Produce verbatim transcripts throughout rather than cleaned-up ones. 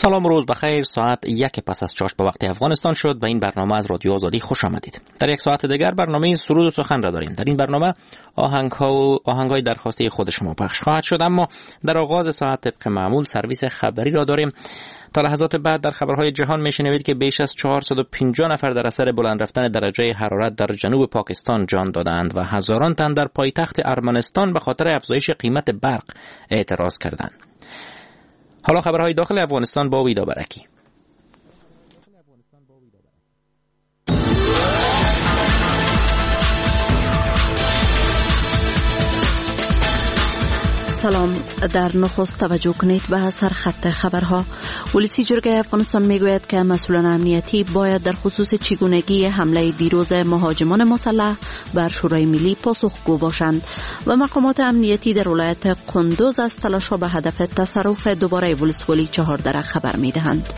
سلام و روز بخیر. ساعت یک پس از چاشت به وقت افغانستان شد. به این برنامه از رادیو آزادی خوش آمدید. در یک ساعت دیگر برنامه سرود و سخن را داریم. در این برنامه آهنگ ها و آهنگ های درخواسته خود شما پخش خواهد شد، اما در آغاز ساعت طبق معمول سرویس خبری را داریم. تا لحظات بعد در خبرهای جهان میشنوید که بیش از چهارصد و پنجاه نفر در اثر بلند رفتن درجه حرارت در جنوب پاکستان جان دادند و هزاران تن در پایتخت ارمنستان به خاطر افزایش قیمت برق اعتراض کردند. حالا خبرهای داخل افغانستان با ویدا برکی. سلام. در نخست توجه کنید به سرخط خبرها. ولسی جرگه افغانستان میگوید که مسئولان امنیتی باید در خصوص چگونگی حمله دیروز مهاجمان مسلح بر شورای ملی پاسخگو باشند و مقامات امنیتی در ولایت قندوز از تلاش‌ها به هدف تصرف دوباره ولسوالی چهاردره خبر میدهند.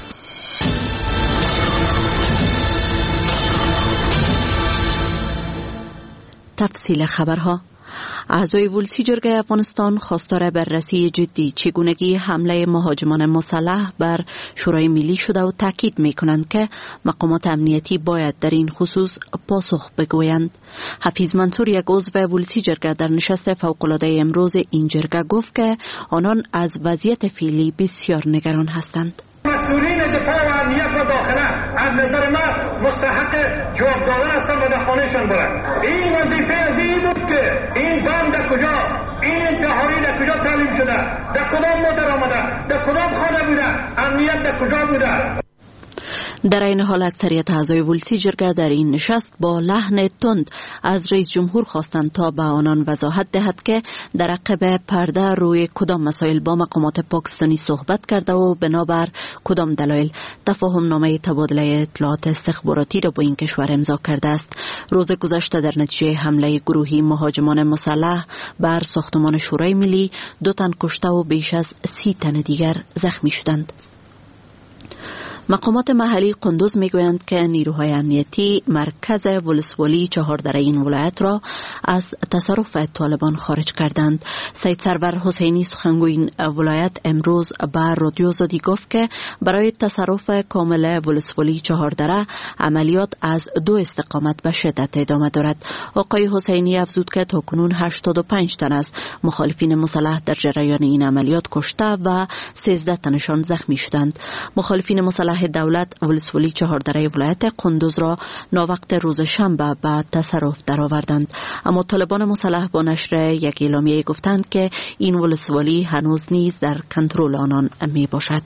تفصیل خبرها. اعضای ولسی جرگه افغانستان خواستار بررسی جدی چگونگی حمله مهاجمان مسلح بر شورای ملی شده و تاکید می‌کنند که مقامات امنیتی باید در این خصوص پاسخ بگویند. حفیظ منصور، یک عضو ولسی جرگه، در نشست فوق‌العاده امروز این جرگه گفت که آنان از وضعیت فعلی بسیار نگران هستند. مسئولین دفاع و امنیت و داخله از نظر من مستحق جواب دادن هستند و در خانهشان برند. این وظیفه از این بود که این بم در کجا، این انتحاری در کجا تعلیم شده، در کدام مادر آمده، در کدام خانه بوده، امنیت در کجا بوده. در این حال اکثریت اعضای ولسی جرگه در این نشست با لحن تند از رئیس جمهور خواستند تا به آنان وضاحت دهد که در عقب پرده روی کدام مسائل با مقامات پاکستانی صحبت کرده و بنابر کدام دلایل تفاهم نامه تبادله اطلاعات استخباراتی را با این کشور امضا کرده است. روز گذشته در نتیجه حمله گروهی مهاجمان مسلح بر ساختمان شورای ملی دو تن کشته و بیش از سی تن دیگر زخمی شدند. مقامات محلی قندوز میگویند که نیروهای امنیتی مرکز ولسوالی چهاردره این ولایت را از تصرف طالبان خارج کردند. سید سرور حسینی، سخنگوی این ولایت، امروز به رادیو آزادی گفت که برای تصرف کامل ولسوالی چهاردره عملیات از دو استقامت به شدت ادامه دارد. آقای حسینی افزود که تاکنون هشتاد و پنج تن از مخالفین مسلح در جریان این عملیات کشته و سیزده تنشان زخمی شدند. مخالفین مسلح دولت ولسوالی چهاردره ولایت قندوز را ناوقت روز شنبه به تصرف درآوردند، اما طالبان مسلح با نشر یک اعلامیه گفتند که این ولسوالی هنوز نیز در کنترل آنان می باشد.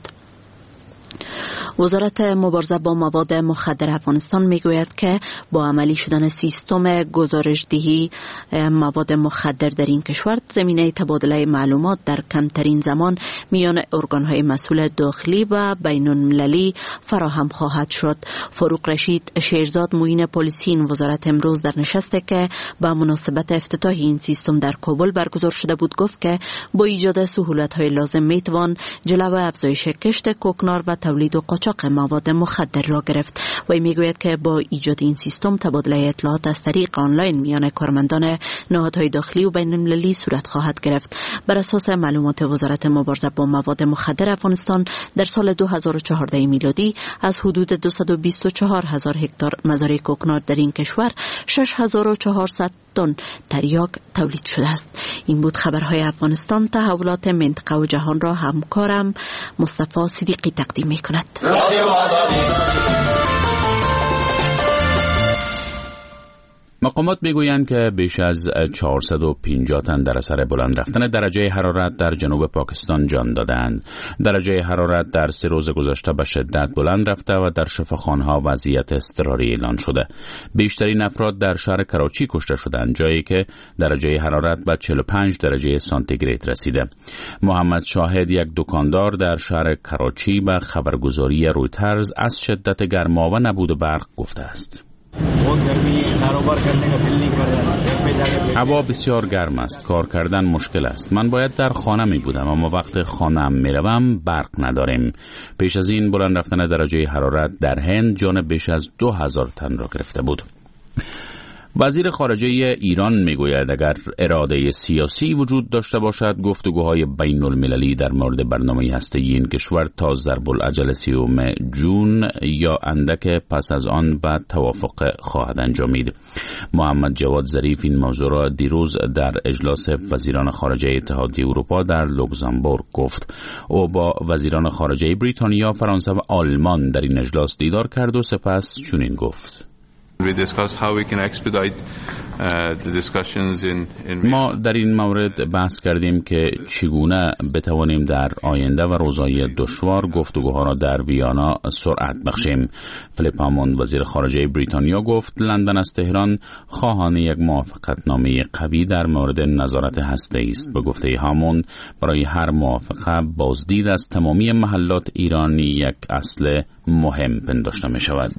وزارت مبارزه با مواد مخدر افغانستان میگوید که با عملی شدن سیستم گزارشدهی مواد مخدر در این کشور زمینه تبادله معلومات در کمترین زمان میان ارگانهای مسئول داخلی و بین المللی فراهم خواهد شد. فاروق رشید شیرزاد، معین پلیسی این وزارت، امروز در نشستی که با مناسبت افتتاح این سیستم در کابل برگزار شده بود گفت که با ایجاد سهولت‌های لازم میتوان جلو افزایش کشت کوکنار و تولید و قاچاق مواد مخدر را گرفت. و میگوید که با ایجاد این سیستم تبادله اطلاعات از طریق آنلاین میان کارمندان نهادهای داخلی و بین المللی صورت خواهد گرفت. بر اساس معلومات وزارت مبارزه با مواد مخدر افغانستان در سال دو هزار و چهارده میلادی از حدود دویست و بیست و چهار هزار هکتار مزارع کوکنار در این کشور شش هزار و چهارصد تن تریاک تولید شده است. این بود خبرهای افغانستان. تحولات منطقه و جهان را همکارم مصطفی صدیقی تقدیم می‌کند. مقامات میگویند که بیش از چهارصد و پنجاه تن در اثر بلند رفتن درجه حرارت در جنوب پاکستان جان دادند. درجه حرارت در سه روز گذشته به شدت بلند رفته و در شفاخانه‌ها وضعیت اضطراری اعلان شده. بیشترین افراد در شهر کراچی کشته شدند، جایی که درجه حرارت به چهل و پنج درجه سانتیگراد رسیده. محمد شاهد، یک دکاندار در شهر کراچی، به خبرگزاری رویترز از شدت گرما و نبود برق گفته است: هوا بسیار گرم است، کار کردن مشکل است. من باید در خانه می بودم، اما وقت خانه‌ام می روم برق نداریم. پیش از این بلند رفتن درجه حرارت در هند جان بیش از دو هزار تن را گرفته بود. وزیر خارجه ایران میگوید اگر اراده سیاسی وجود داشته باشد گفتگوهای بین المللی در مورد برنامه هسته‌ای این کشور تا ضرب العجل سیوم جون یا اندک پس از آن بعد توافق خواهد انجامید. محمد جواد ظریف این موضوع را دیروز در اجلاس وزیران خارجه اتحادیه اروپا در لوکزامبورگ گفت. او با وزیران خارجه بریتانیا، فرانسه و آلمان در این اجلاس دیدار کرد و سپس چنین گفت: ما در این مورد بحث کردیم که چگونه بتوانیم در آینده و روزهای دشوار گفتگوها را در ویانا سرعت بخشیم. فلیپ هاموند وزیر خارجه بریتانیا گفت لندن از تهران خواهان یک موافقتنامه قوی در مورد نظارت هسته‌ای است. به گفته هاموند برای هر موافقه بازدید از تمامی محلات ایرانی یک اصل مهم پنداشته می شود.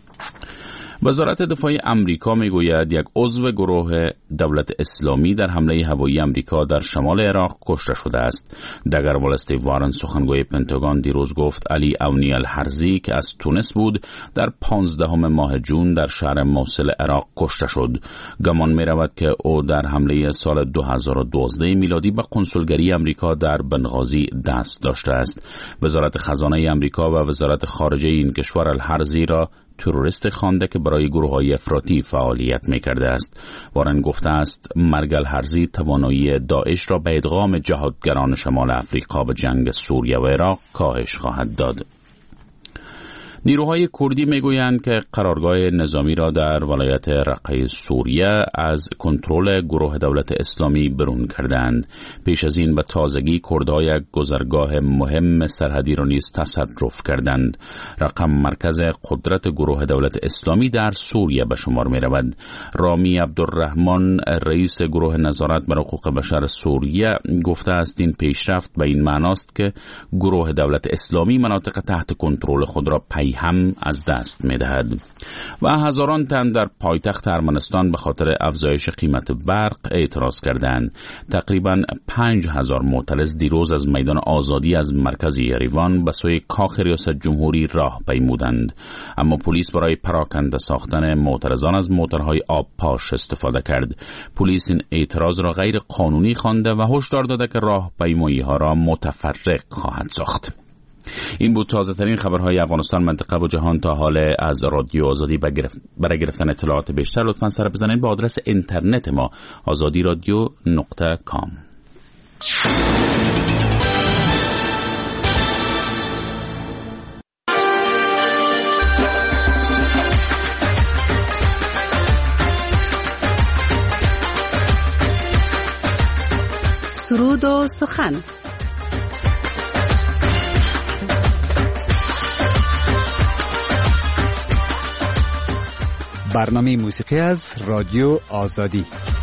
وزارت دفاع امریکا میگوید یک عضو گروه دولت اسلامی در حمله هوایی امریکا در شمال عراق کشته شده است. دگروال استیو وارن سخنگوی پنتاگون دیروز گفت علی اونی الحرزی که از تونس بود در پانزدهم ماه جون در شهر موصل عراق کشته شد. گمان می رود که او در حمله سال دو هزار و دوازده میلادی به قنسولگری امریکا در بنغازی دست داشته است. وزارت خزانه امریکا و وزارت خارجه این کشور الحرزی را تروریست خوانده که برای گروه‌های افراطی فعالیت می‌کرده است. وارن گفته است مرگ الحرزی توانایی داعش را به ادغام جهادگران شمال افریقا به جنگ سوریه و عراق کاهش خواهد داد. نیروهای کردی میگویند که قرارگاه نظامی را در ولایت رقه سوریه از کنترل گروه دولت اسلامی برون کردند. پیش از این به تازگی کردها یک گذرگاه مهم سرحدی را نیز تصرف کردند. رقم مرکز قدرت گروه دولت اسلامی در سوریه به شمار می رود. رامی عبدالرحمن رئیس گروه نظارت بر حقوق بشر سوریه گفته است این پیشرفت به این معناست که گروه دولت اسلامی مناطق تحت کنترل خود را پی هم از دست می دهد. و هزاران تن در پایتخت ارمنستان به خاطر افزایش قیمت برق اعتراض کردند. تقریبا پنج هزار معترض دیروز از میدان آزادی از مرکز یریوان به سوی کاخ ریاست جمهوری راه پیمودند، اما پلیس برای پراکنده ساختن معترضان از موتورهای آب پاش استفاده کرد. پلیس این اعتراض را غیر قانونی خوانده و هشدار داده که راهپیمایی ها را متفرق خواهد ساخت. این بود تازه ترین خبرهای افغانستان، منطقه و جهان تا حال از رادیو آزادی. برای گرفتن اطلاعات بیشتر لطفاً سر بزنید به آدرس اینترنت ما آزادی رادیو نقطه کام. سرود و سخن. برنامه موسیقی از رادیو آزادی.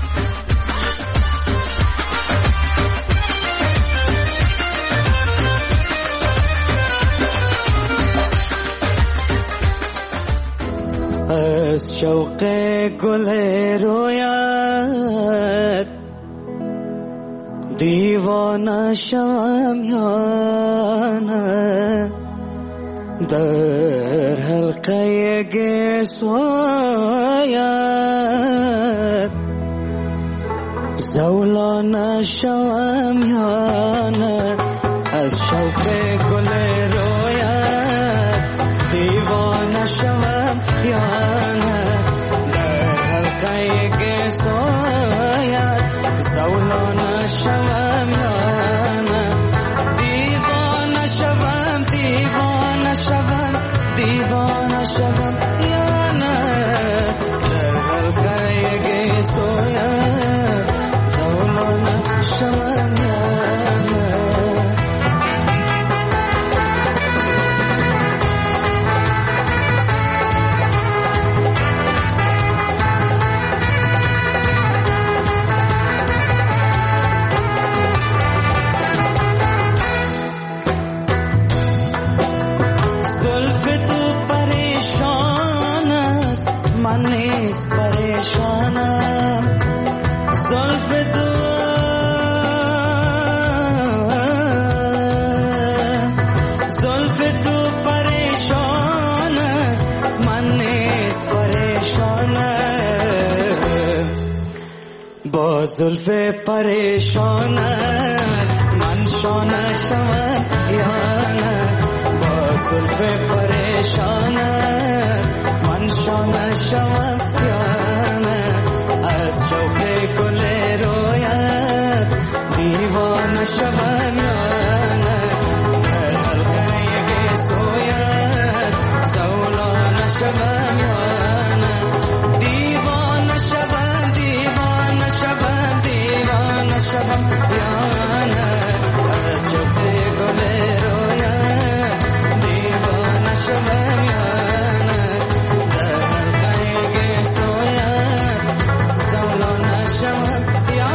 از شوق گل رویت دیوانه شم یا نه، در حلقه گسوایت زولانه شم یا نه، از شوق گل رویت دیوانه شم یا نه، در حلقه گسوایت زولانه شم یا نه، دیوانه شم دیوانه شم دیوانه شم یا نه، در حلقه گسویت زولانه شم یا نه. زلف پریشانت من شانه شوم یا نه با زلف پریشانت من شانه شوم یا نه از شوق گل رویت دیوانه شوم یا نه در حلقه گیسویت زولانه شوم یا نه دیوانه شوم دیوانه شوم دیوانه شوم یا نه از شوق گل رویت دیوانه شوم یا نه در حلقه گیسویت زولانه شوم یا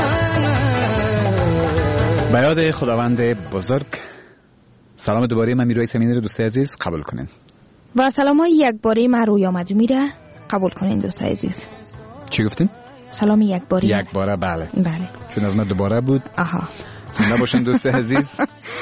نه. به یاد خداوند بزرگ. سلام دوباره، من میروی سمینی رو دوست عزیز قبول کنین. و سلام های یک باری من رویا مجمی را قبول کنین دوست عزیز. چی گفتین؟ سلام یک باری. یک باره بله. بله. چون از من دوباره بود. آها. زنده باشین دوست عزیز.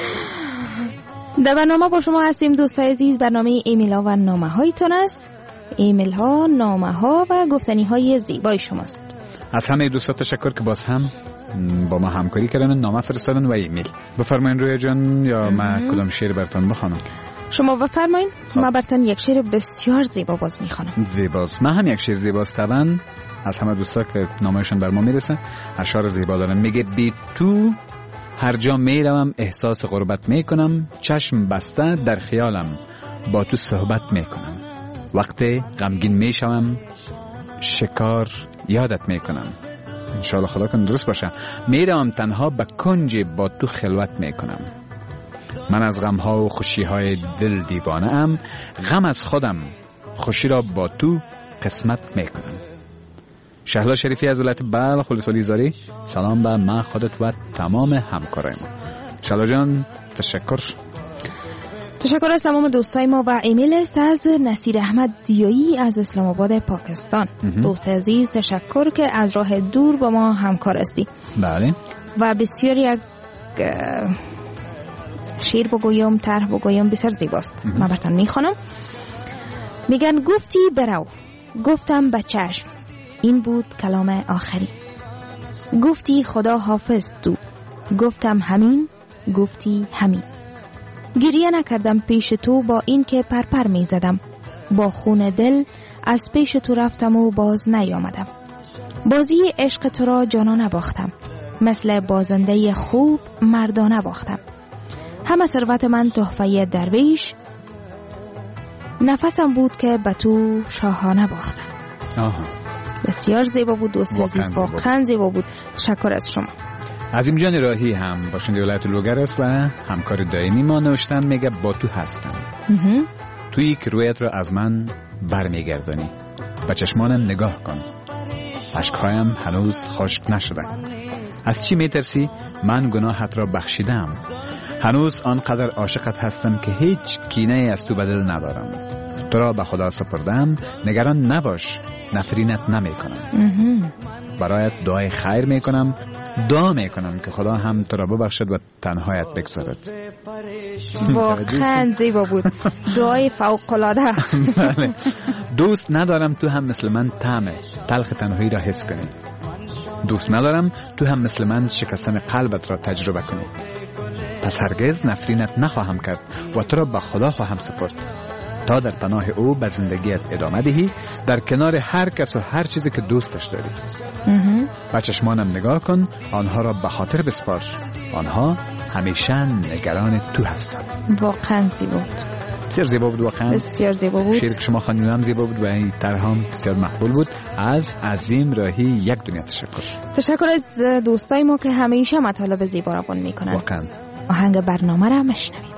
در برنامه با شما هستیم دوست عزیز. برنامه ایمیل ها و نامه هایتون است. ایمیل ها، نامه ها و گفتنی های زیبای شماست. از همه دوستا تشکر که باز هم با ما همکاری کردن، نامه فرستادن و ایمیل. بفرمایین رویا جان، یا من کدام شعر براتون بخوانم؟ شما بفرمایین. ما براتون یک شعر بسیار زیبا باز میخوانم. زیباست. من هم یک شعر زیباست طبعا. از همه دوستا که نامه‌شون بر ما میرسه اشعار زیبا دارن. میگه بی تو هر جا میروم احساس غربت میکنم، چشم بسته در خیالم با تو صحبت میکنم، وقتی غمگین میشوم شکار یادت میکنم. انشاءالله خدا کنه درست باشه. میروم تنها به کنج با تو خلوت میکنم، من از غمها و خوشیهای دل دیوانه ام، غم از خودم خوشی را با تو قسمت میکنم. شهلا شریفی از ولایت بلخ خلصولی زاری. سلام به من، خودت و تمام همکارای ما. شهلا جان تشکر. تشکر از تمام دوستای ما. و ایمیل است از نصیر احمد زیایی از اسلام آباد پاکستان. دوست عزیز تشکر که از راه دور با ما همکار هستی. بله. و بسیار یک شعر بگویم، طرح بگویم بسیار زیباست. من براتون میخوانم. میگن گفتی برو، گفتم به چشم، این بود کلام آخری. گفتی خدا حافظ تو، گفتم همین، گفتی همین. گریه نکردم پیش تو با این که پرپر می زدم، با خون دل از پیش تو رفتم و باز نیامدم. بازی عشق تو را جانانه باختم، مثل بازنده خوب مردانه باختم. همه ثروت من تحفه درویش، نفسم بود که به تو شاهانه باختم. آها. بسیار زیبا بود دوست عزیز، واقعا زیبا بود. تشکر از شما. عظیم جان راهی هم باشنده ولایت لوگر است و همکار دائمی ما. نوشتن میگه با تو هستم، تویی که رویت را از من برمیگردانی، به چشمانم نگاه کن، اشکهایم هنوز خشک نشده. از چی میترسی؟ من گناهت را بخشیدم، هنوز آنقدر عاشقت هستم که هیچ کینه از تو بدل ندارم. تو را به خدا سپردم، نگران نباش، نفرینت نمی کنم. برایت دعای خیر می کنم، دعا می کنم که خدا هم تو را ببخشد و تنهایت بگذارد. واقعا زیبا بود. دعای فوق العاده. بله. دوست ندارم تو هم مثل من طعم تلخ تنهایی را حس کنی. دوست ندارم تو هم مثل من شکستن قلبت را تجربه کنی. پس هرگز نفرینت نخواهم کرد و تو را به خدا خواهم سپرد تا در پناه او به زندگیت ادامه دهی، در کنار هر کس و هر چیزی که دوستش داری. به چشمانم نگاه کن، آنها را به خاطر بسپار، آنها همیشه نگران تو هستند. واقعا زیبا بود. بسیار زیبا بود. واقعا بسیار زیبا بود. شعر که شما خواندید هم زیبا بود و این طرح هم بسیار مقبول بود. از عظیم راهی یک دنیا تشکر. تشکر از دوستای ما که همیشه مطالب زیبا را بون میکنن. واقعا. آهنگ برنامه را مشنویم.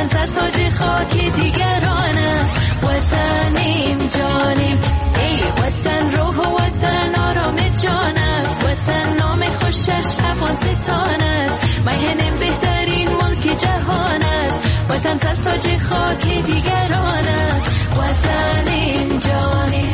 وطن سر تاج خاک دیگران است. وطنیم جانیم ای وطن، روح و وطن آرام جان است. وطن نام خوشش افغانستان است. میهن بهترین ملک جهان است. وطن سر تاج خاک دیگران است. وطنیم جانیم.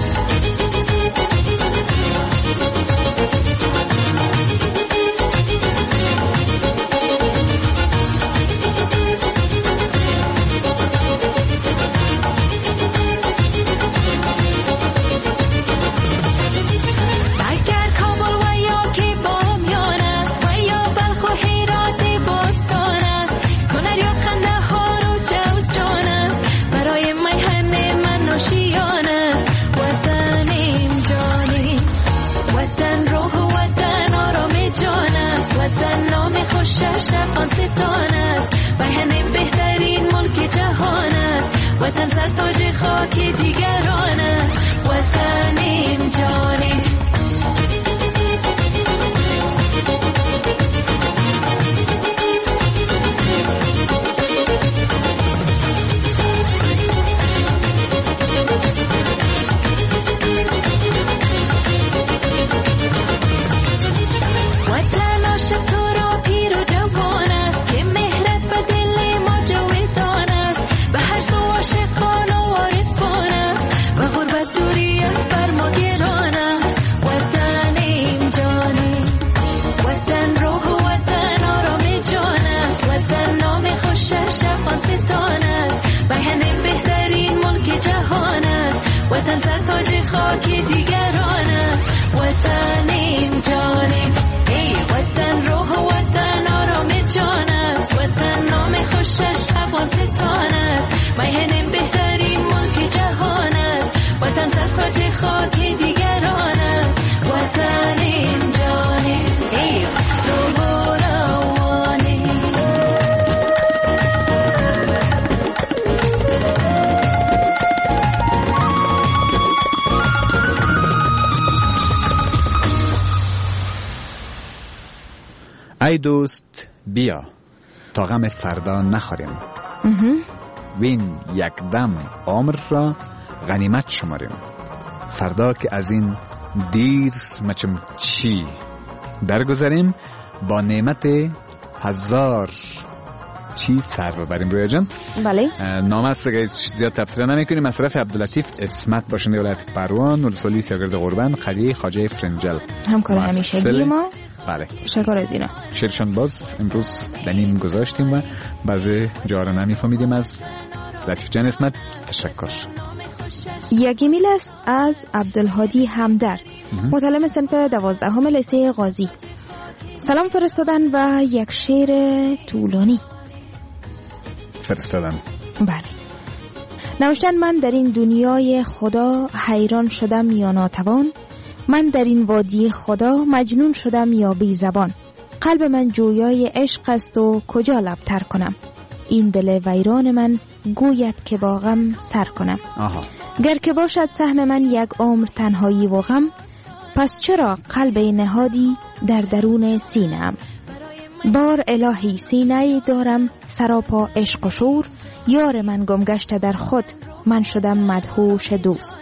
افغانستان است. میهن بهترین ملک جهان است. وطن سر تاج خاک دیگران است. وطنیم جانیم. وطن سر تاج خاک دیگران است. وطنیم جانیم ای وطن، روح و وطن آرام جان است. وطن نام خوشش افغانستان است. میهن بهترین ملک جهان است. وطن سر تاج خاک دیگران است. وطنیم جانیم ای روح و روانیم. ای دوست بیا تا غم فردا نخوریم، وین یک دم عمر را غنیمت شماریم. فردا که از این دیر مچم چی درگذریم، با نعمت هزار چی سر ببریم. رویا جان بله، نام است که زیاد تفسیر نمیکنیم. مصرف عبداللطیف اسمت باشنده ولایت پروان، ولسوالی سیاگرد قربان، قریه خواجه فرنجل، همکار همیشگی ما. بله، تشکر از اینا. شیرشان باز امروز دنیم گذاشتیم و بعضی جا را نمیفهمیدیم. از لطیف جان اسمت تشکر. یک ایمیل است از عبدالهادی همدرد، متعلم صنف دوازدهم لیسه قاضی. سلام فرستادن و یک شعر طولانی فرستادن. بله. نوشتن: من در این دنیای خدا حیران شدم یا ناتوان، من در این وادی خدا مجنون شدم یا بی زبان. قلب من جویای عشق است و کجا لب تر کنم، این دل ویران من گوید که با غم سر کنم. آها. گر که باشد سهم من یک عمر تنهایی و غم، پس چرا قلب نهادی در درون سینه‌ام. بار الهی سینه‌ای دارم سراپا عشق و شور، یار من گم گشته در خود من شدم مدهوش دوست.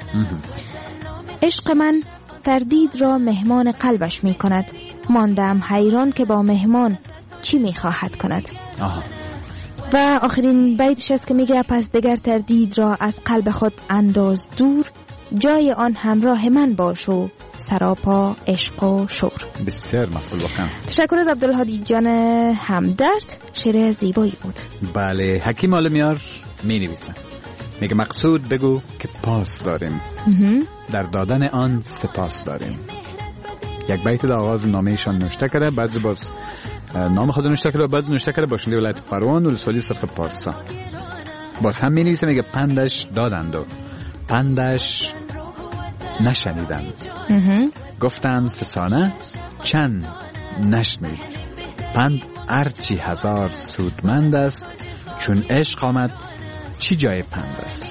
عشق من تردید را مهمان قلبش می کند، ماندم حیران که با مهمان چی می خواهد کند. آها. و آخرین بیتش است که میگه: پس دگر تردید را از قلب خود انداز دور، جای آن همراه من باش و سراپا عشق و شور. بسیار مقبول واقعا. تشکر از عبدالهادی جان همدرد، شعر زیبایی بود. بله، حکیم عالمیار می نویسه، میگه مقصود بگو که پاس داریم، در دادن آن سپاس داریم. یک بیت در آغاز نامهشان نوشته کرده، بعضی باز نام خود نوشته کرده، بعضی نوشته کرده باشنده ولایت پروان و ولسوالی سرخ پارسا. باز هم می نویسه، میگه پندش دادند و پندش نشنیدند، گفتند فسانه چند نشنید، پند ارچی هزار سودمند است، چون عشق آمد چی جای پند است.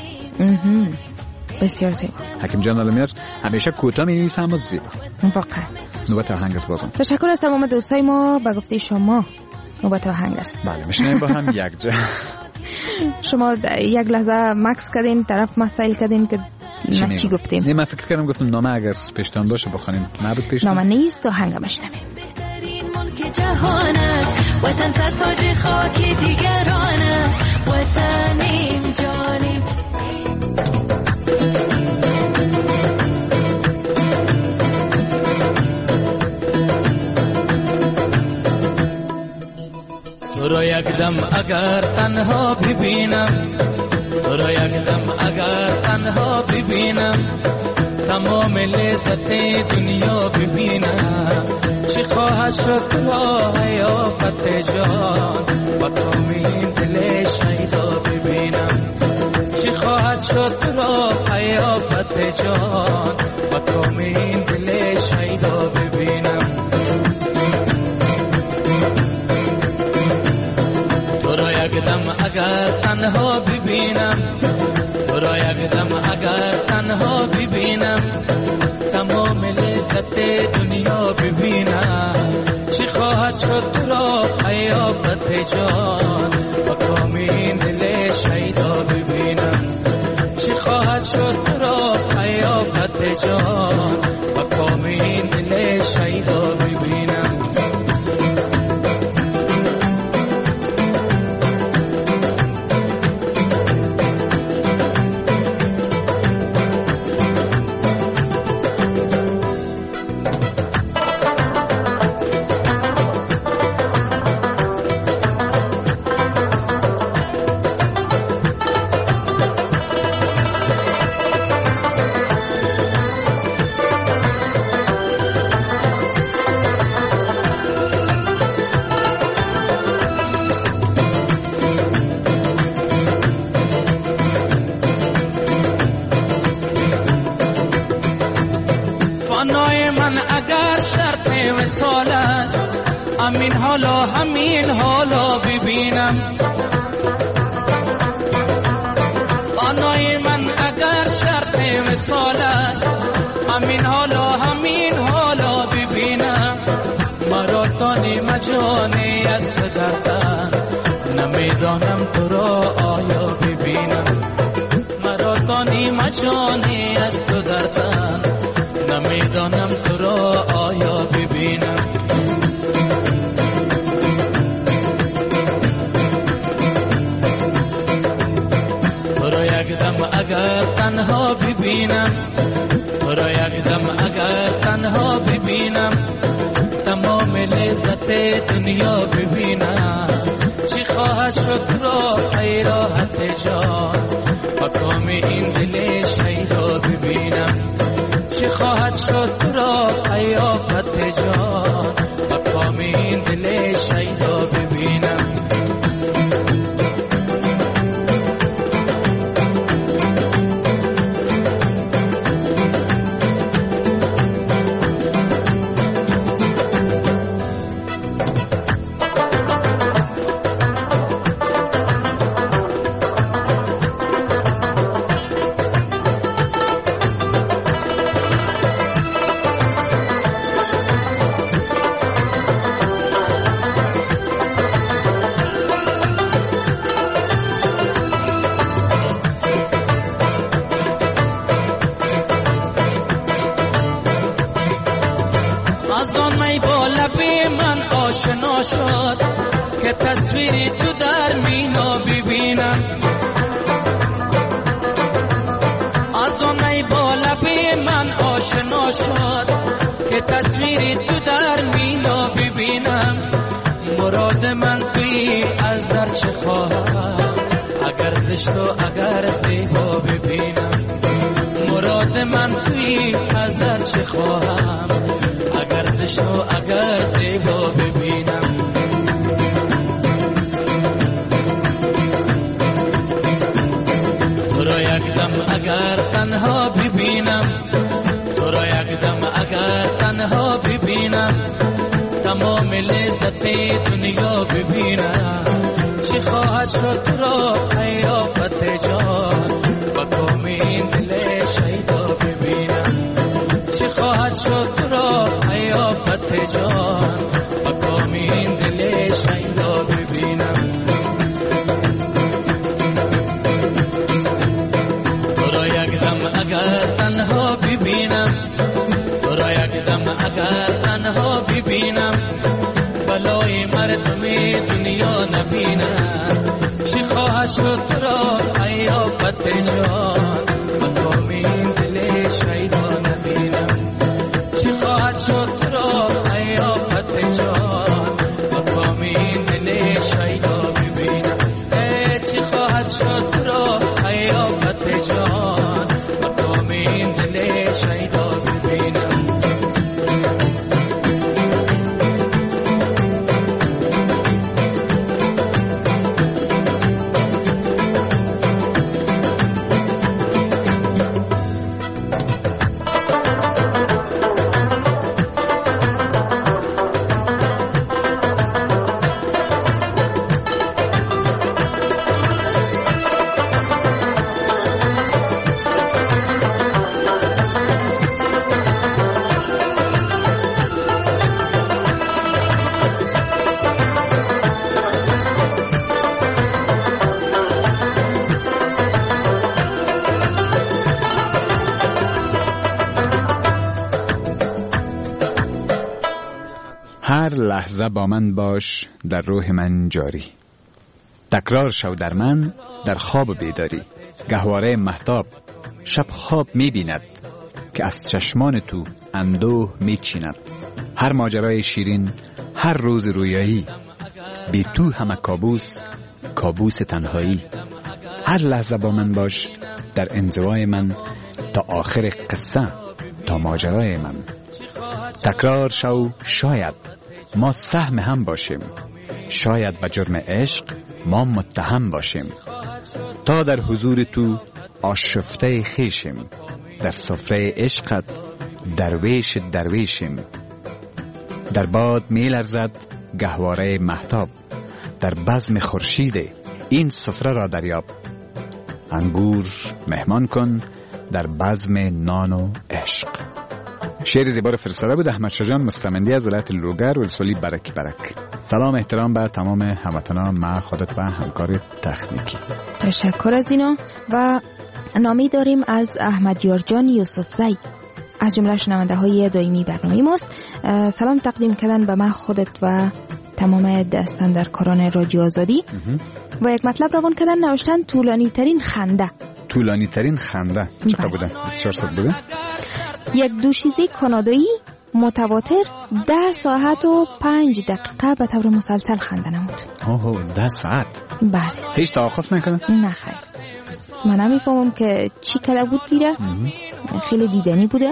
بسیار زیبا. حکیم جان عالمیار همیشه کوتاه می نویسه اما زیبا. واقعا. نوبت آهنگ است بازم. تشکر از تمام دوستای ما. به گفته شما نوبت آهنگ است. بله، میشنیم با هم یک جا. شما یک لحظه مکس کردین طرف مسائل کردین که نه چی گفتیم. نه من فکر کردم گفتم نامه اگر پشتان باشه بخونیم. نبود پشتان. نامه نیست و هنگامش نمیم. جهان است وطن سر تاج خاک دیگران است وطنیم جانیم. تو را یک دم اگر تنها ببینم، تو را یک دم اگر تنها ببینم، تمام لذت دنیا ببینم. چی خواهد شد را حیافت جان و کامین دل شیدا ببینم. چی خواهد شد را حیافت جان و کامین دل شیدا ببینم. تو را یک دم اگر تنها ببینم، تو را یک دم اگر تنها ببینم، تمام لذت دنیا ببینم. چی خواهد شد را حیافت جان و کامین دل شیدا ببینم. چی خواهد شد را حیافت جان و کامین دل شیدا ببینم. همین حالا همین حالا ببینم. آنای من اگر شرط وصال است، همین حالا همین حالا ببینم. مرا تانی مجانی است دردن، نمیدانم تو را آیا ببینم. مرا تانی مجانی است دردن، نمیدانم تو را آیا ببینم. اگر تنها ببینم، تو را یک دم اگر تنها ببینم، تمام لذت دنیا ببینم. چی خواهد شد را حیرت جان و کام این دل شیدا ببینم. چی خواهد شد را حیافت جان و کام این دل شیدا ببینم. آشنا شد که تصویری تو در مینا ببینم. از آنی با لبی من آشنا شد که تصویری تو در مینا ببینم. مراد من توی از در چه خواهم، اگر زشت و اگر زیبا ببینم. مراد من توی از در چه خواهم، اگر زشت و اگر زیبا ببینم. تو را یک دم اگر تنها ببینم، تو را یک دم اگر تنها ببینم، تمام لذت دنیا ببینم. چی خواهد شد را حیافت جان و کام این دل شیدا ببینم. چی خواهد شد را حیافت جان و کام این دل شیدا ببینم. مردم دنیا نبینم چی خواهد شد تو را ای آفت جان مقام این دل شیدا نبینم چی خواهد شد تو را ای آفت جان مقام این دل شیدا ببینم چی خواهد شد تو را ای آفت جان مقام این دل شیدا ببینم هر لحظه با من باش در روح من جاری، تکرار شو در من در خواب و بیداری. گهواره مهتاب شب خواب می بیند که از چشمان تو اندوه می چیند. هر ماجرای شیرین هر روز رویایی، بی تو همه کابوس کابوس تنهایی. هر لحظه با من باش در انزوای من تا آخر قصه تا ماجرای من. تکرار شو شاید ما سهم هم باشیم، شاید به جرم عشق ما متهم باشیم. تا در حضور تو آشفته خیشیم، در سفره عشقت درویش درویشیم. در باد می لرزد گهواره مهتاب، در بزم خورشید این سفره را دریاب. انگور مهمان کن در بزم نان و عشق. شعر زیبا رو فرستاده بود احمد شجان مستمندی از ولایت لوگر ولسوالی برک برک. سلام احترام به تمام هموطنان، ما خودت و همکار تکنیکی. تشکر از اینا. و نامی داریم از احمد یارجان یوسفزی از جمله شنونده های دائمی برنامه ماست. سلام تقدیم کردن به ما خودت و تمام دستاندرکاران رادیو آزادی و یک مطلب روان کردن نوشتن طولانی ترین خنده. طولانی ترین خنده چقدر بوده؟ بیست و چهار ساعت بوده؟ یک دوشیزه کانادایی متواتر ده ساعت و پنج دقیقه به طور مسلسل خنده نمود. اوه ده ساعت؟ بله. هیچ توقف نکنه؟ نه خیر. من نمیفهمم که چی کلا بود دیره. خیلی دیدنی بوده.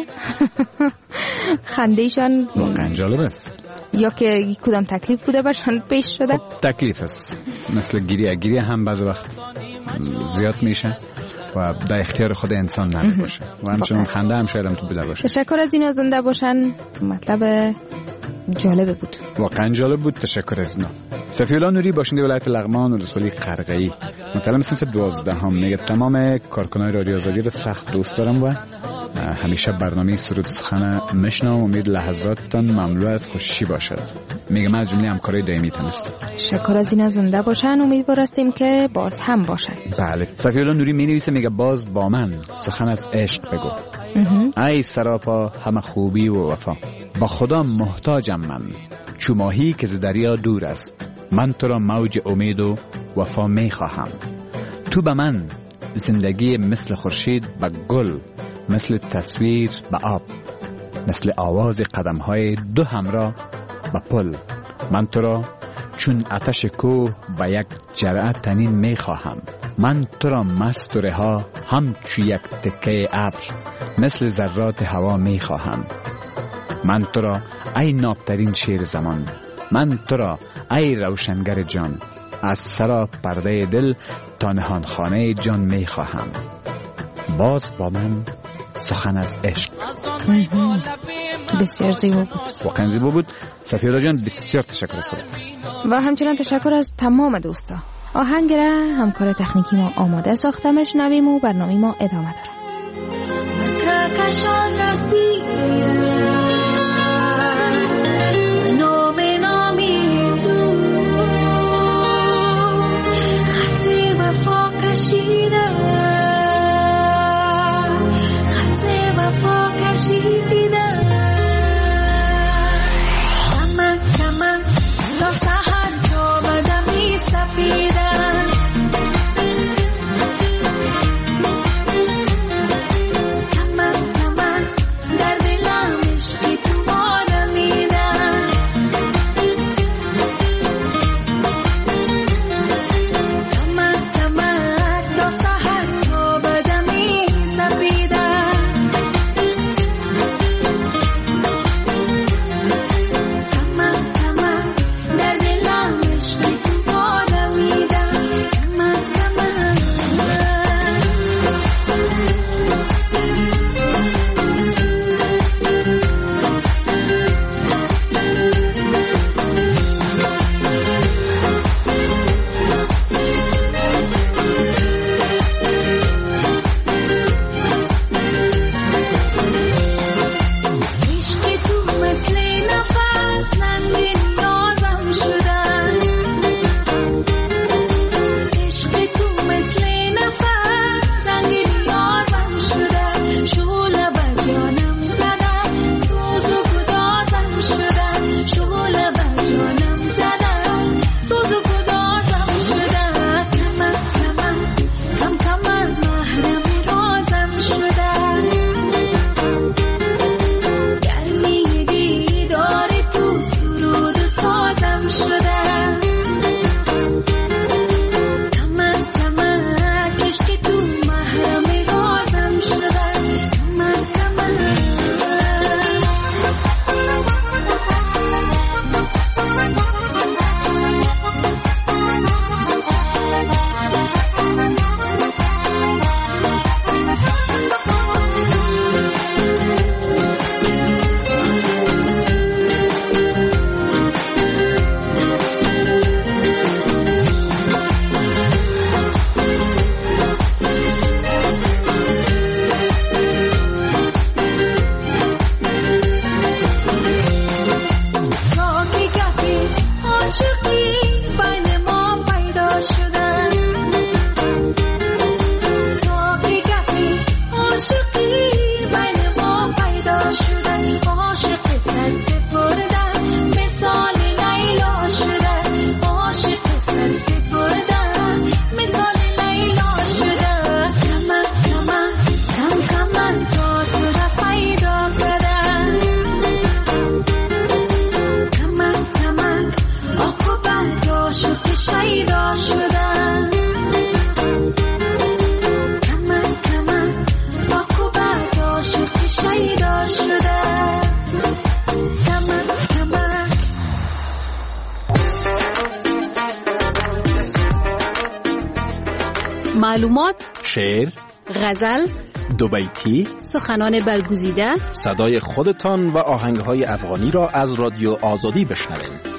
خندهشان واقعا جالب است. یا که کدام تکلیف بوده برشان پیش شده؟ خب تکلیف است. مثل گریه گریه هم بعض وقت زیاد میشه و در اختیار خود انسان نمی باشه و همچنان خنده هم شاید هم تو بوده باشه. تشکر از اینا زنده باشن. مطلب جالب بود، واقعا جالب بود. تشکر از اینا. صفی‌الله نوری باشنده ولایت لغمان و ولسوالی قرقی مطلب صنف دوازده هم میگه تمام کارکنان رادیو آزادی رو سخت دوست دارم و همیشه برنامه سرود سخن مشنوم. امید لحظاتتان مملو از خوشی باشد. میگه من از جمله همکارای دائمی تونستم. تشکر از اینا زنده باشن. امیدوار هستیم که باز هم باشن. بله. صفی‌الله نوری مینویسه میگه باز با من سخن از عشق بگو. ای سراپا همه خوبی و وفا، با خدا محتاجم من چو ماهی که ز دریا دور است. من تو را موج امید و وفا میخواهم. تو به من زندگی مثل خورشید به گل، مثل تصویر به آب، مثل آواز قدم های دو همراه به پل. من تو را چون آتش کوه به یک جرعه تنین میخواهم. من تو را مست و رها همچو یک تکه ابر، مثل ذرات هوا میخواهم. من تو را ای نابترین شیر زمان، من تو را ای روشنگر جان، از سرا پرده دل تا نهان خانه جان میخواهم. باز با من سخن از عشق. بسیار زیبا بود، واقعا زیبا بود. صفی‌الله جان بسیار تشکر از خودت و همچنان تشکر از تمام دوستا. آهنگ را همکار تکنیکی ما آماده ساخته میشنویم و برنامه ما ادامه داره. Come on, come on, los شیدا شدن کمر کمر باک و برداشت که شیدا شدن کمر کمر. معلومات، شعر، غزل، دو بیتی، سخنان برگزیده، صدای خودتان و آهنگهای افغانی را از رادیو آزادی بشنوید.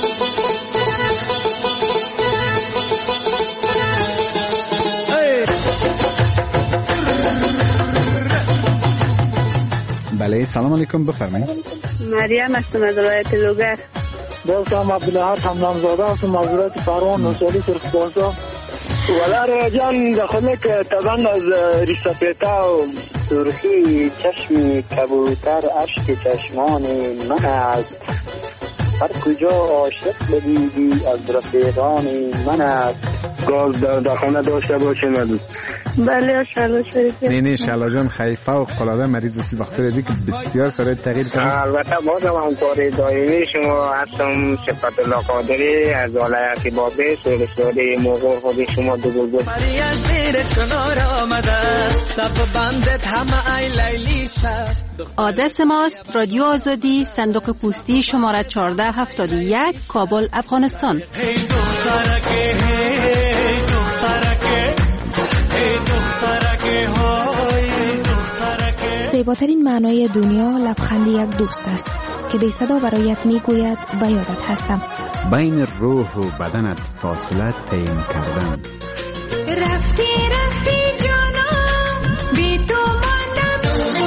بله، سلام علیکم، بفرمایید. مریم هستم از ولایت لوگر. دوستم عبدالحق حمدانزاده هستم از ولایت فروان نوسالی سرخپارسا. ولاره جان داخل که طبعا از ریسپیتا و سرخی چشم کبوتر اشک چشمان من است. هر کجا عاشق بدیدی از رفیقان من است. گاز در داخل داشته باشه ندید. بله شلا شریفی. نه نه شلا جان خیلی فوق العاده مریض سی وقت دیدی که بسیار سره تغییر کرد. البته بازم همکار دائمی شما هستم. صفت الله قادری از ولایت بابی سرسوری موقع خود شما دو بود. مریا زیر کنار آمده سب بندت همه ای لیلی شست. آدرس ماست رادیو آزادی، صندوق پستی شماره چهارده هفتاد و یک، کابل، افغانستان. هی دخترکه هی دخترکه هی دخترکه های دخترکه. زیباترین معنای دنیا لبخند یک دوست است که بی صدا برایت میگوید به یادت هستم. بین روح و بدنت فاصله تعیین کردن. رفتی رفتی جانم بی تو ماندم.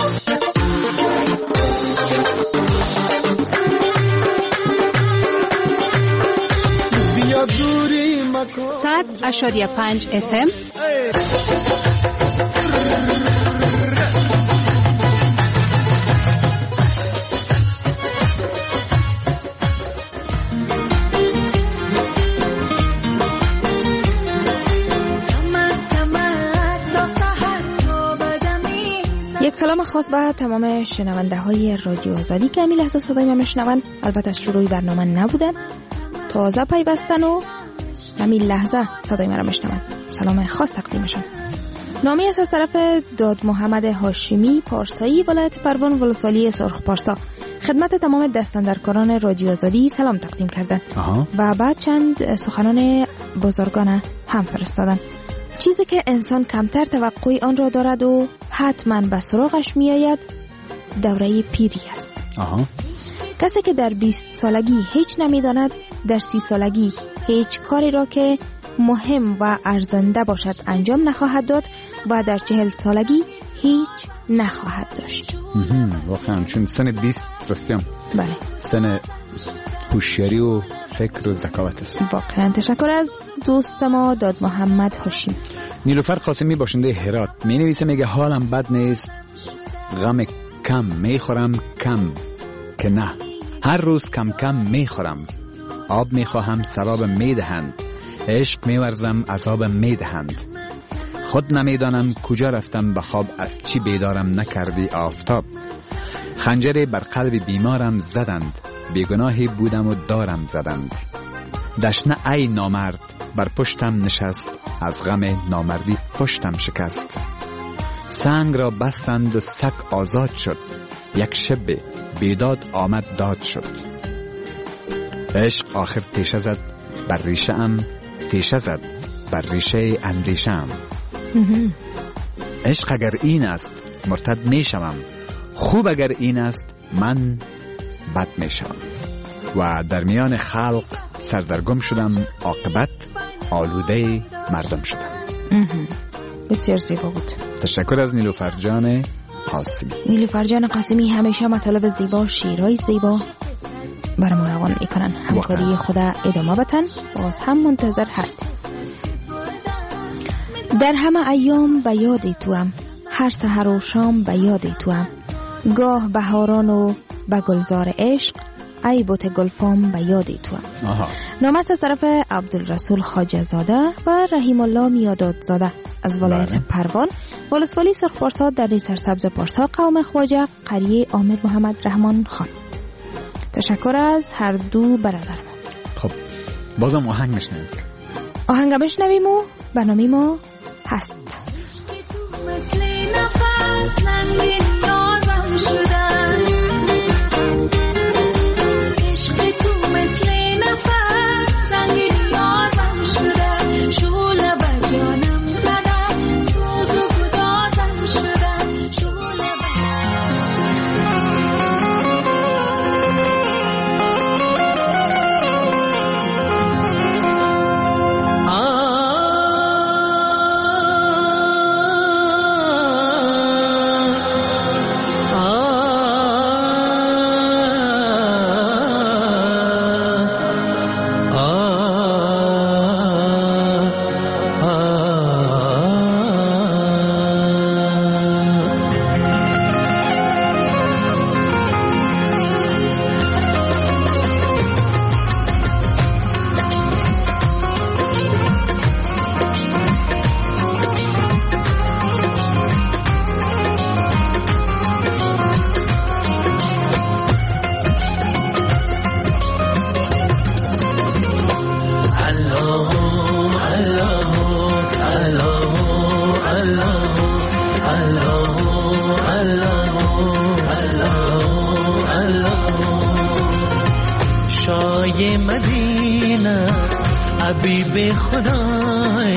بیا دوری مکن. صد اشاریه پنج اف ام. یک سلام خاص به تمام شنونده های رادیو آزادی که همین لحظه صدای ما میشنون. البته از شروع برنامه نبودن، تازه پیوستن و همین لحظه صدای ما را میشنون. سلام خاص تقدیمشان. نامی است از طرف داد محمد هاشمی پارسایی، ولایت پروان ولسوالی سرخ پارسا. خدمت تمام دستاندرکاران رادیو آزادی سلام تقدیم کردن و بعد چند سخنان بزرگان هم فرستادن. چیزی که انسان کمتر توقع آن را دارد و حتما به سراغش می آید دوره پیری است. آها. کسی که در بیست سالگی هیچ نمی داند در سی سالگی هیچ کاری را که مهم و ارزنده باشد انجام نخواهد داد و در چهل سالگی هیچ نخواهد داشت. واقعا چون سن بیست رستیم. بله. سن هوشیاری و فکر و ذکاوت است. واقعا تشکر از دوست ما داد محمد هاشمی. نیلوفر قاسمی باشنده هرات می نویسه، میگه حالم بد نیست، غم کم میخورم کم که نه، هر روز کم کم میخورم، آب میخواهم سراب میدهند، عشق میورزم عذاب میدهند، خود نمیدانم کجا رفتم به خواب، از چی بیدارم نکردی آفتاب، خنجری بر قلب بیمارم زدند، بیگناهی بودم و دارم زدند، دشنه ای نامرد بر پشتم نشست، از غم نامردی پشتم شکست، سنگ را بستند و سگ آزاد شد، یک شب بیداد آمد داد شد، عشق آخر تیشه زد بر ریشه ام، تیشه زد بر ریشه اندیشه ام. عشق اگر این است مرتد می شوم، خوب اگر این است من بد می شوم و در میان خلق سردرگم شدم، عاقبت آلوده مردم شدم. بسیار زیبا بود. تشکر از نیلوفر جان قاسمی. نیلوفر جان قاسمی همیشه مطالب زیبا، شیرهای زیبا برای ما روان میکنن. همکاری خدا ادامه بتن، باز هم منتظر هستیم. در همه ایام به یاد توام، هر سحر و شام به یاد توام، گاه بهاران و به گلزار عشق، ای بوت گلفام به یاد توام. نامت از طرف عبدالرسول خواجه زاده و رحیم الله میاداد زاده از ولایت پروان ولسوالی سرخ پارسا در ری سرسبز پارسا، قوم خواجه، قریه آمد محمد رحمان خان. تشکر از هر دو برادر ما. خب بازم آهنگ میشنویم. آهنگ میشنویم و برنامه ما هست. شای مدینه حبیب خدای،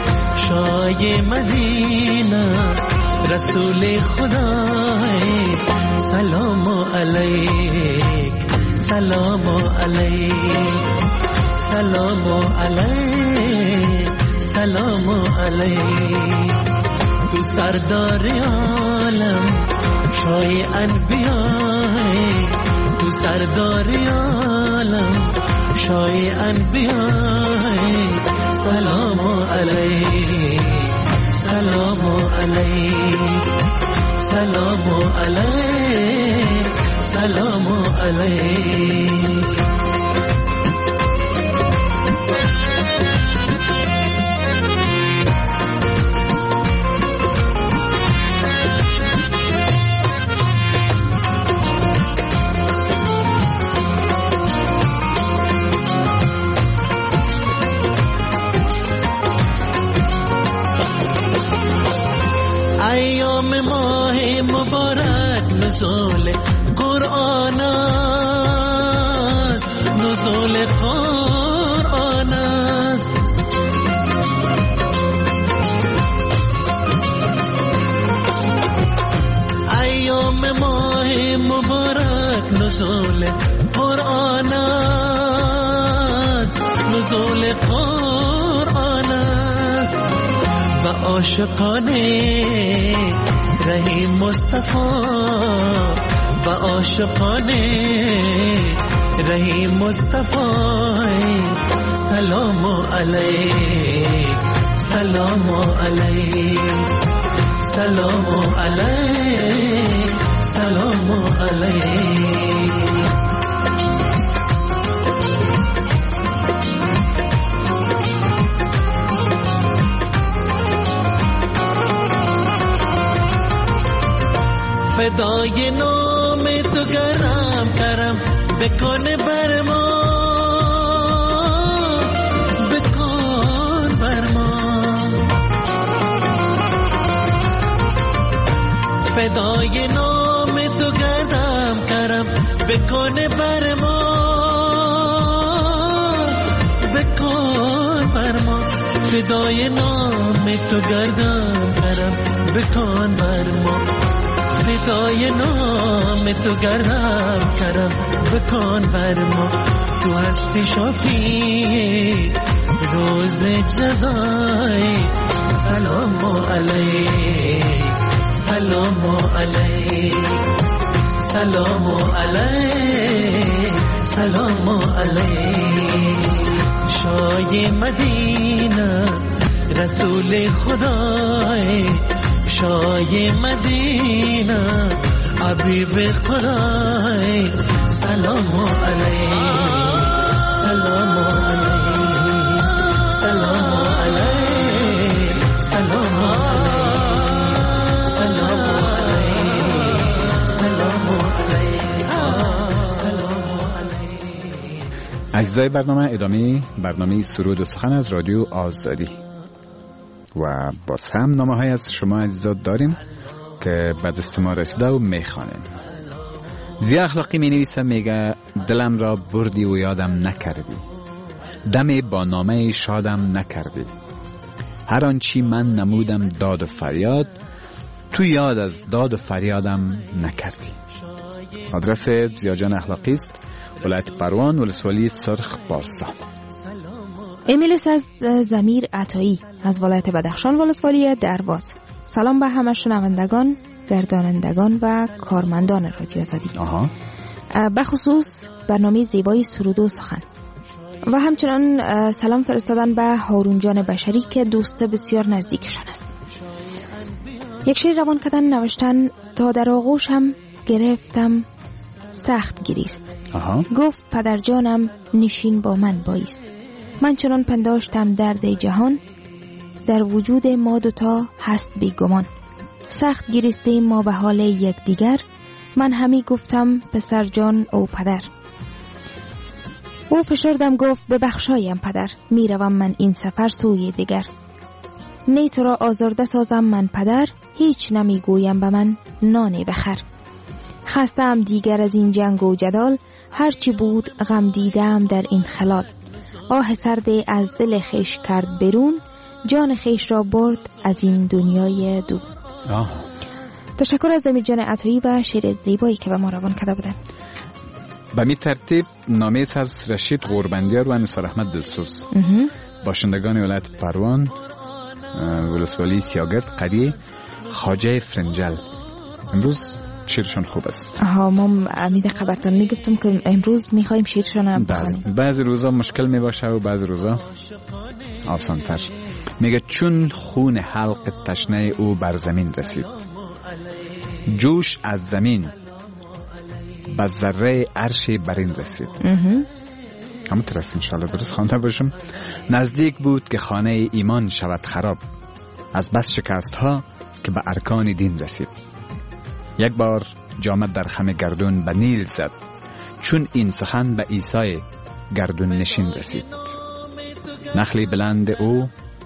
شای مدینه رسول خدای، سلام علیک سلام علیک سلام علیک سلام علیک. تو سردار عالم شای انبیای، تو سردار عالم شای انبیای، سلام علیک سلام علیک سلام علیک سلام علیک. ایام ماه مبارک نزول قرآن است، نزول قرآن است. ایام ماه مبارک نزول قرآن است، نزول قرآن است. و عاشقانه رهی مصطفی، و عاشقانه رهی مصطفی، سلام علیک سلام علیک سلام علیک سلام علیک. فدای نام تو گرم کرم بکن بر ما، بکن بر ما. فدای نام تو گرم کرم بکن بر ما، بکن بر ما. فدای نام تو گردم کرم بکن بر ما، فدای نام تو گرم کرم بکن بر ما. تو هستی شافی روز جزای، سلام علیک سلام علیک سلام علیک سلام علیک. شای مدینه رسول خدای، شای مدینه حبیب خدای، سلام علیک سلام علیک سلام علیک سلام علیک سلام علیک سلام علیک سلام علیک. اجزای برنامه ادامه برنامه سرود و سخن از رادیو آزادی و باز هم نامه های از شما عزیزات داریم که بعد استماع رسیده و میخوانیم. زیا اخلاقی می نویسه، میگه دلم را بردی و یادم نکردی، دمی با نامه شادم نکردی، هر آنچی من نمودم داد و فریاد، تو یاد از داد و فریادم نکردی. آدرس زیاجان اخلاقی است، ولایت پروان، ولسوالی سرخ بارسا. ایمیل از ضمیر عطایی از ولایت بدخشان، ولسوالی درواز. سلام به همه شنوندگان، گردانندگان و کارمندان رادیو آزادی. آها. به خصوص برنامه زیبای سرود و سخن و همچنان سلام فرستادن به هارون جان بشری که دوست بسیار نزدیکشان است. یک شعر روان کردن نوشتن تا در آغوش هم گرفتم سخت گریست. آها. گفت پدر جانم نشین با من بایست، من چنان پنداشتم درد جهان، در وجود ما دوتا هست بیگمان، سخت گریسته ما به حال یک دیگر، من همی گفتم پسر جان او پدر. او فشردم گفت ببخشایم پدر، میروم من این سفر سوی دیگر، نی تو را آزرده سازم من پدر، هیچ نمیگویم به من نانی بخر. خستم دیگر از این جنگ و جدال، هرچی بود غم دیدم در این خلال، آه سرده از دل خیش کرد برون، جان خیش را برد از این دنیای دو. آه. تشکر از ضمیر جان عطایی و شعر زیبایی که به ما روان کرده بودن. به می ترتیب نامه از رشید غوربندیار و نثار احمد دلسوز، باشندگان ولایت پروان، ولسوالی سیاگرد، قریه خواجه فرنجل. امروز شیرشان خوب است. آها، ما امید خبرتان میگفتم که امروز میخوایم شیرشان هم بخونیم. بعضی روزا مشکل میباشه و بعضی روزا آسانتر. میگه چون خون حلق تشنه او بر زمین رسید، جوش از زمین به ذره عرش برین رسید. همون ترست انشاءالله درست خوانده باشم. نزدیک بود که خانه ایمان شود خراب، از بس شکست ها که به ارکان دین رسید. یک بار جامد در خم گردون به نیل زد، چون این سخن به عیسی گردون نشین رسید. نخلی بلند او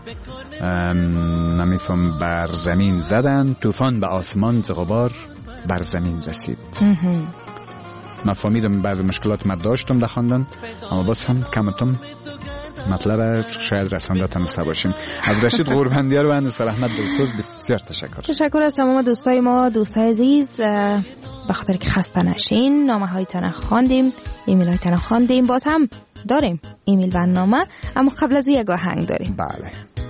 نمیفهم بر زمین زدن، طوفان به آسمان ز غبار بر زمین رسید. من فهمیدم بعضی مشکلات من داشتم در خواندن، اما باز هم کمتم مطلب شاید رسانده تونسته باشیم. از رشید غوربندیار و نثار احمد دلسوز بسیار تشکر. تشکر از تمام دوستای ما، دوستای عزیز، به خاطر که خسته نشین. نامه هایتان خواندیم، ایمیل هایتان خواندیم، باز هم داریم ایمیل و نامه، اما قبل از یک آهنگ داریم. بله.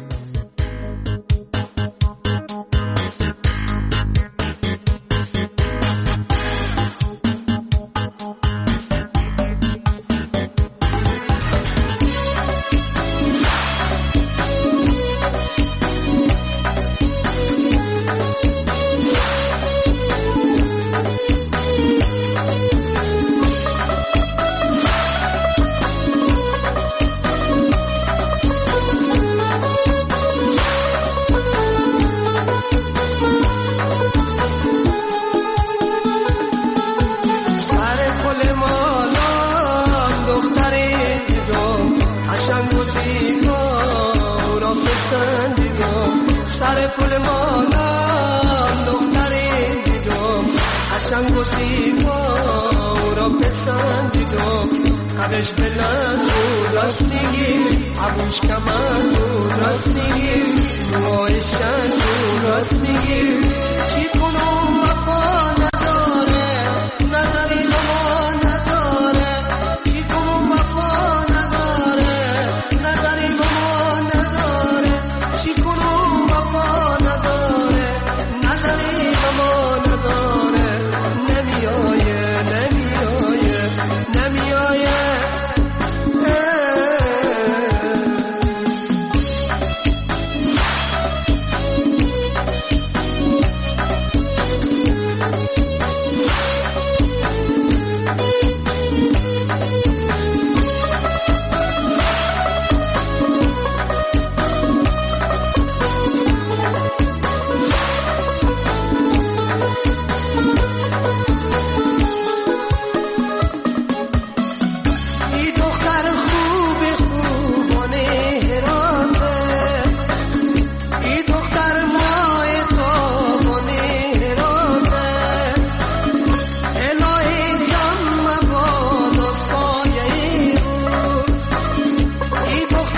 قدش بلند و راست میگی، عبوش کمند و راست میگی، نوایشن و راست میگی، چی کنم وفا نداره، نظری ما نداره، چی کنم وفا نداره، نظری ما نداره، چی کنم وفا نداره، نظری ما نداره، نمیایه نمیایه نمیایه.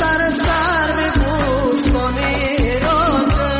سر سر به بوستانی راته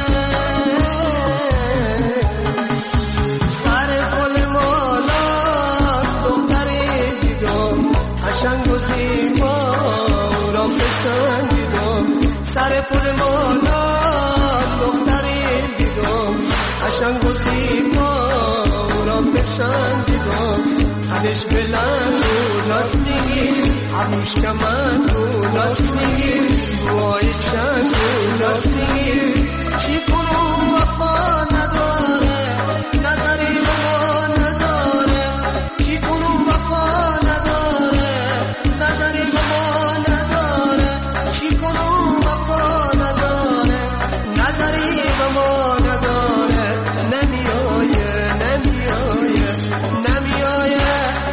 سر پل مالا دختری دیدم قشنگ و زیبا را پسندیدم سر پل مالا دختری دیدم قشنگ و زیبا را پسندیدم قدش بلند و ناسیگی عروش کمند و ناسیگی وای چند و ناسیگی چی کنم وفا نداره نظری به ما نداره چی کنم وفا نداره نظری به ما نداره چی کنم وفا نداره نظری به ما نداره نمیایه نمیایه نمیایه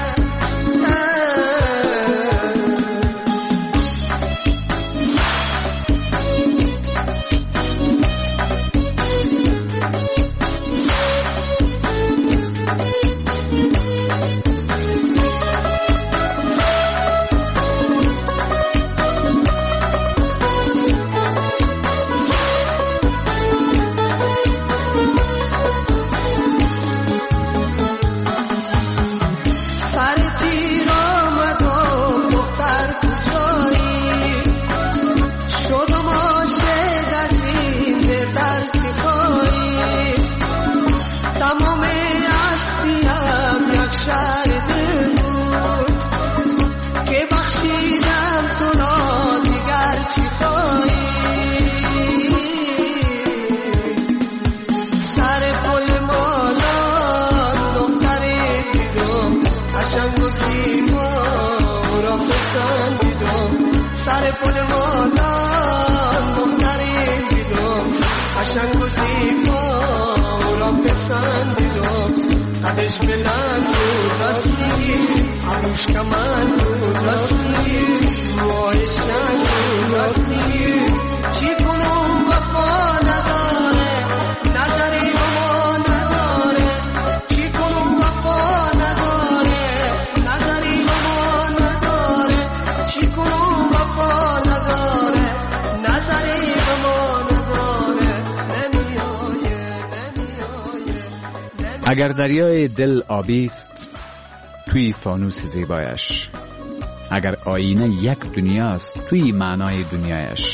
قدش بلند و راستی عروش کمند و راستی وای شنگ و راستی چی کنم وفا نداره نظری به ما نداره چی کنم وفا نداره نظری به ما نداره چی کنم وفا نداره نظری به ما نداره نمیایه نمیایه اگر دریای دل آبی است توی فانوس زیبایش اگر آینه یک دنیاست توی معنای دنیایش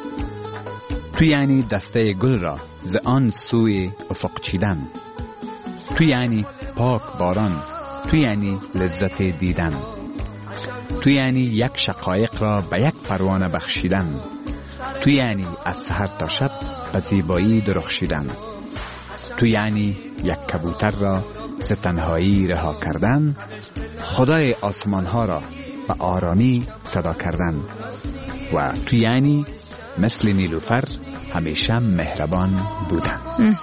توی یعنی دسته گل را ز آن سوی افق چیدن توی یعنی پاک باران توی یعنی لذت دیدن توی یعنی یک شقایق را به یک پروانه بخشیدن توی یعنی از سحر تا شب به زیبایی درخشیدن توی یعنی یک کبوتر را ز تنهایی رها کردن خدای آسمان ها را به آرامی صدا کردن و تو یعنی مثل نیلوفر همیشه مهربان بودن.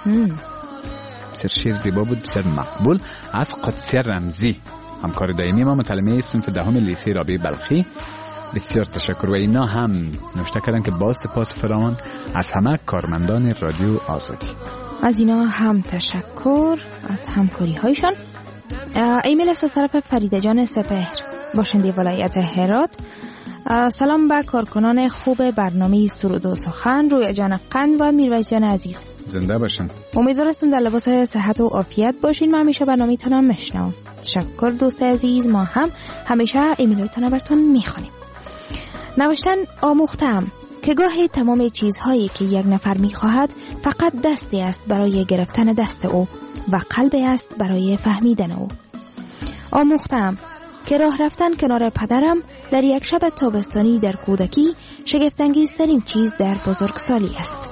بسیار شعر زیبا بود، بسیار مقبول از قدسی رمزی، همکار دائمی ما، متعلمه صنف دهم لیسه رابعه بلخی. بسیار تشکر. و اینا هم نوشته کردن که با سپاس فراوان از همه کارمندان رادیو آزادی. از اینا هم تشکر از همکاری هایشان. ایمیل است از طرف فریده جان سپهر، باشنده ولایت هرات. سلام به کارکنان خوب برنامه سرود و سخن، روی جان قند و میرویس جان عزیز. زنده باشن. امیدوارم در لباس صحت و عافیت باشین. من همیشه برنامه تانم میشنوم. تشکر دوست عزیز. ما هم همیشه ایمیل هایتان براتون میخونیم. نوشتن آموختم که گاهی تمام چیزهایی که یک نفر میخواهد فقط دستی است برای گرفتن دست او و قلبی است برای فهمیدن او. آموختم که راه رفتن کنار پدرم در یک شب تابستانی در کودکی شگفت‌انگیزترین چیز در بزرگسالی است.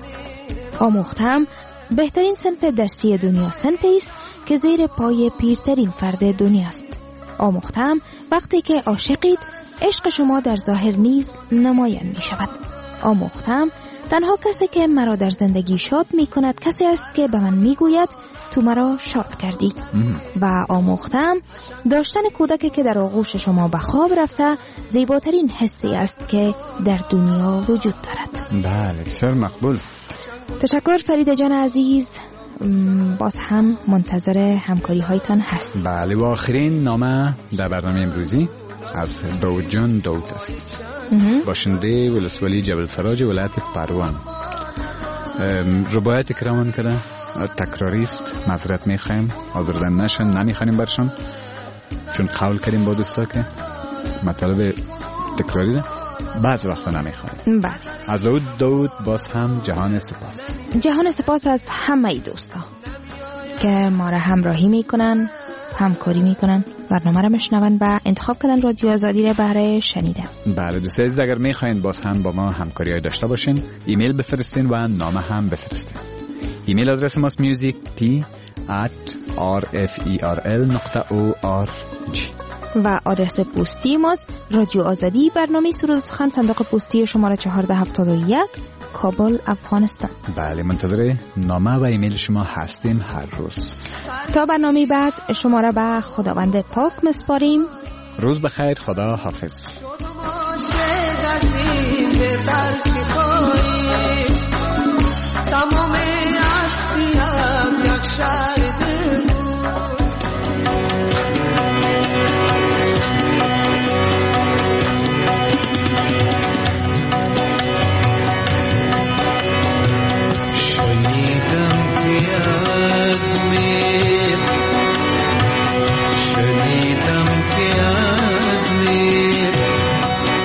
آموختم بهترین صنف درسی دنیا صنفی است که زیر پای پیرترین فرد دنیاست. آموختم وقتی که عاشقید عشق شما در ظاهر نیز نمایان می شود. آموختم تنها کسی که مرا در زندگی شاد می کند کسی است که به من می گوید تو مرا شاد کردی. و آموختم داشتن کودکی که در آغوش شما به خواب رفته زیباترین حسی است که در دنیا وجود دارد. بله، بسیار مقبول. تشکر فریده جان عزیز. باز هم منتظر همکاری هایتان هست. بله، و آخرین نامه در برنامه امروزی از داود جان داود است. باشنده ولسوالی جبل سراج ولایت پروان. روایت کرمان کرده تکراری است، معذرت میخوایم، آزردن نشن، نمیخوانیم برشان، چون قول کردیم با دوستا که مطلب تکراری ده بعض وقتا نمیخوانیم. بله. از داود داود باز هم جهان سپاس. جهان سپاس از همه دوستا که ما را همراهی میکنن، همکاری میکنن، برنامه را میشنون و انتخاب کردن رادیو آزادی را برای شنیدن. بله دوستان عزیز، اگر میخواین باز هم با ما همکاری های داشته باشین، ایمیل بفرستین و نامه هم بفرستین. ایمیل آدرس ماست music p at r f e r l نقطه o r g و آدرس پستی ماست رادیو آزادی، برنامه سرود سخن، صندوق پستی شماره چهارده هفتاد و یک، کابل، افغانستان. بله، منتظر نامه و ایمیل شما هستیم هر روز. تا برنامه بعد شما را به خداوند پاک مسپاریم. روز بخیر، خدا حافظ. تمام هستیم یک شهر شنیدم که از میر شنیدم که از میر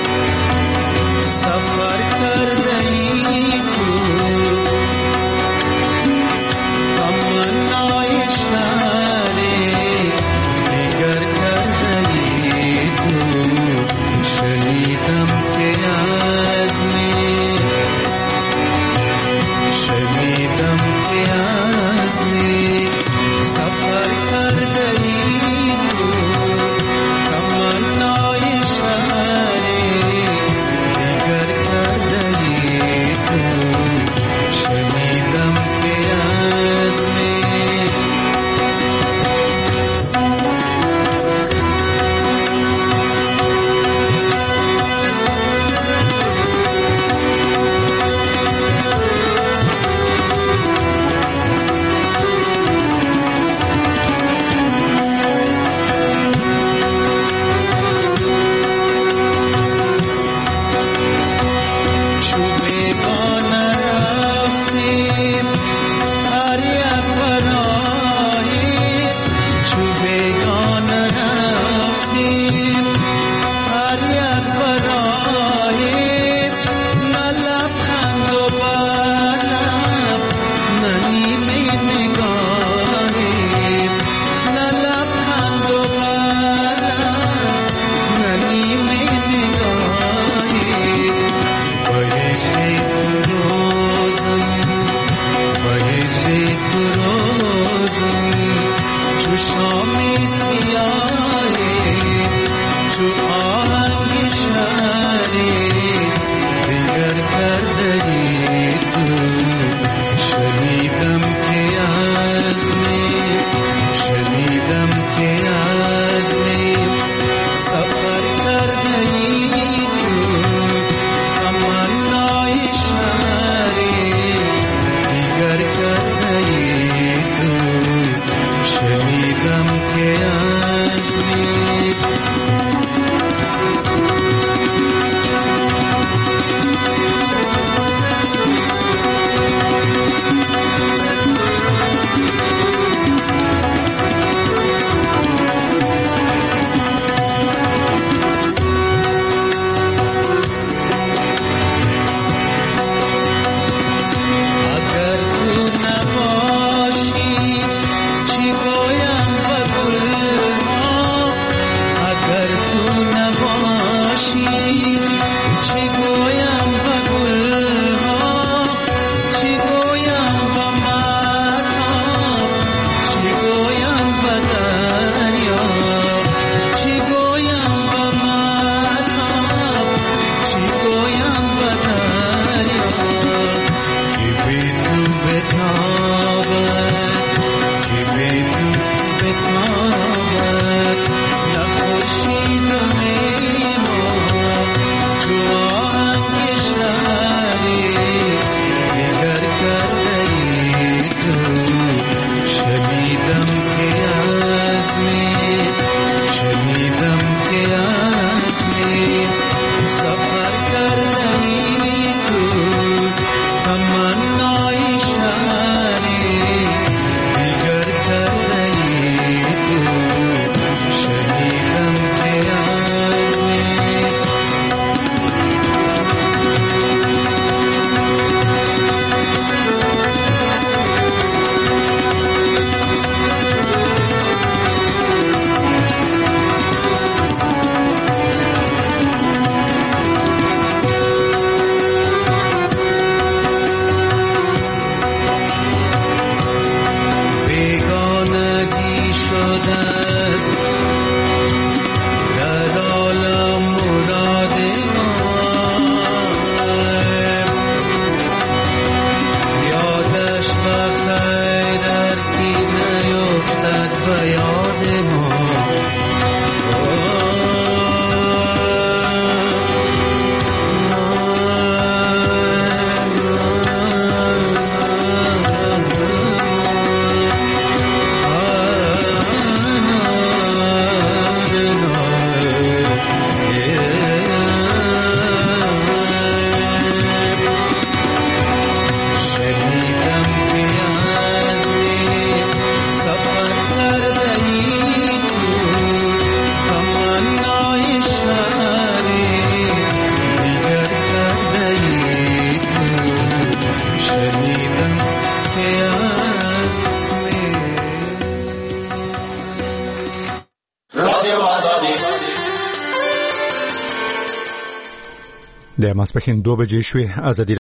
د ماسپښین دو بجې شوې. ازادي